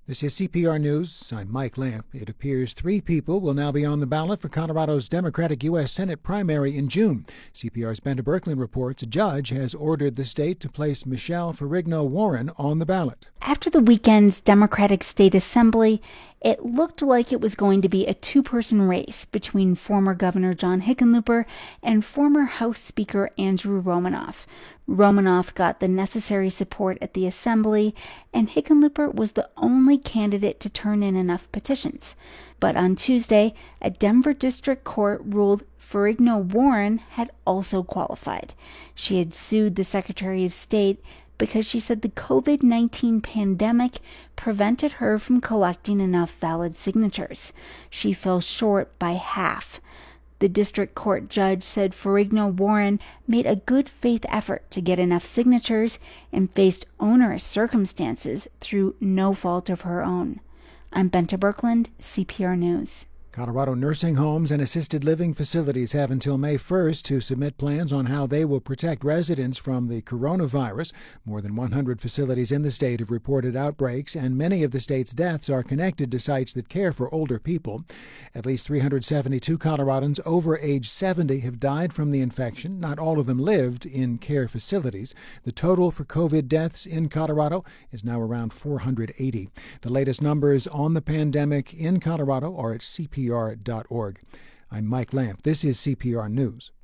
This is CPR News. I'm Mike Lamp. It appears 3 people will now be on the ballot for Colorado's Democratic U.S. Senate primary in June. CPR's Benta Berkland reports a judge has ordered the state to place Michelle Ferrigno-Warren on the ballot. After the weekend's Democratic State Assembly, it looked like it was going to be a 2-person race between former Governor John Hickenlooper and former House Speaker Andrew Romanoff. Romanoff got the necessary support at the Assembly, and Hickenlooper was the only candidate to turn in enough petitions. But on Tuesday, a Denver district court ruled Ferrigno-Warren had also qualified. She had sued the Secretary of State because she said the COVID-19 pandemic prevented her from collecting enough valid signatures. She fell short by half. The district court judge said Ferrigno-Warren made a good faith effort to get enough signatures and faced onerous circumstances through no fault of her own. I'm Benta Berkland, CPR News. Colorado nursing homes and assisted living facilities have until May 1st to submit plans on how they will protect residents from the coronavirus. More than 100 facilities in the state have reported outbreaks, and many of the state's deaths are connected to sites that care for older people. At least 372 Coloradans over age 70 have died from the infection. Not all of them lived in care facilities. The total for COVID deaths in Colorado is now around 480. The latest numbers on the pandemic in Colorado are at CPR.org. I'm Mike Lamp. This is CPR News.